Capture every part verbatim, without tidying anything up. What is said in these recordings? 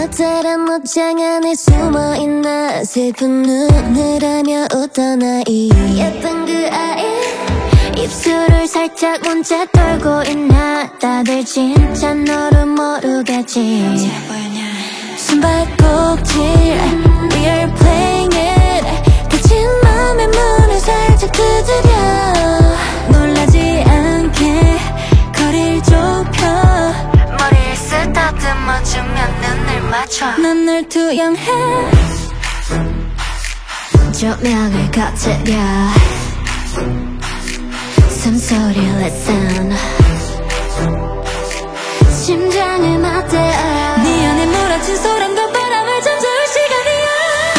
커다란 옷장 안에 숨어있나 슬픈 눈을 하며 웃던 아이 예쁜 그 아이 입술을 살짝 문자 떨고 있나 다들 진짜 너를 모르겠지 숨바꼭질 We are playing it 닫힌 맘의 문을 살짝 두드려 놀라지 않게 거리를 좁혀 머리를 쓰다듬어주면 눈을 맞춰 난 널 투영해 조명을 꺼뜨려 숨소리 listen 심장을 맞대 네 안에 몰아친 소란과 바람을 잠재울 시간이야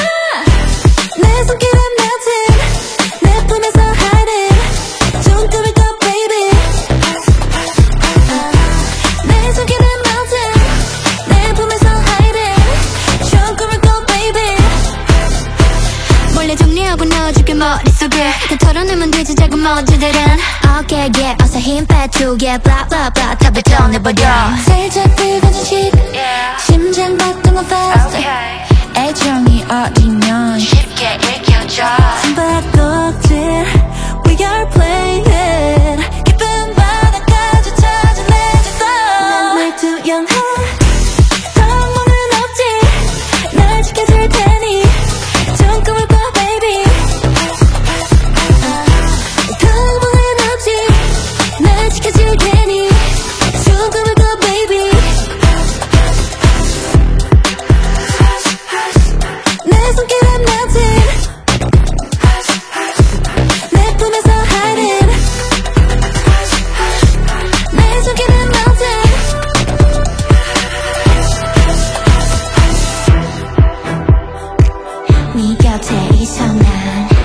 내 손길은 melting 내 품에서 hiding 좋은 꿈을 꿔 baby 내 손길은 melting 내 품에서 hiding 좋은 꿈을 꿔 baby 몰래 정리하고 넣어줄게 머릿속에 다 털어내면 되지 작은 먼지들은 어깨에 어서 힘 빼주게 blah blah blah 다 뱉어내버려 살짝 뜨거워진 식 심장 박동은 fast 애정이 어리면 쉽게 읽혀져 숨바꼭질 We are playing it 깊은 바다까지 찾아내줬어 난 널 투영해 방법은 없지 날 지켜줄 테니 좋은 꿈을 꿔 baby 방법은 없지 날 지켜줄 테니 좋은 꿈을 꿔 baby 내 손길은 melting 내 품에서 hiding 내 손길은 melting 네 곁에 있어 난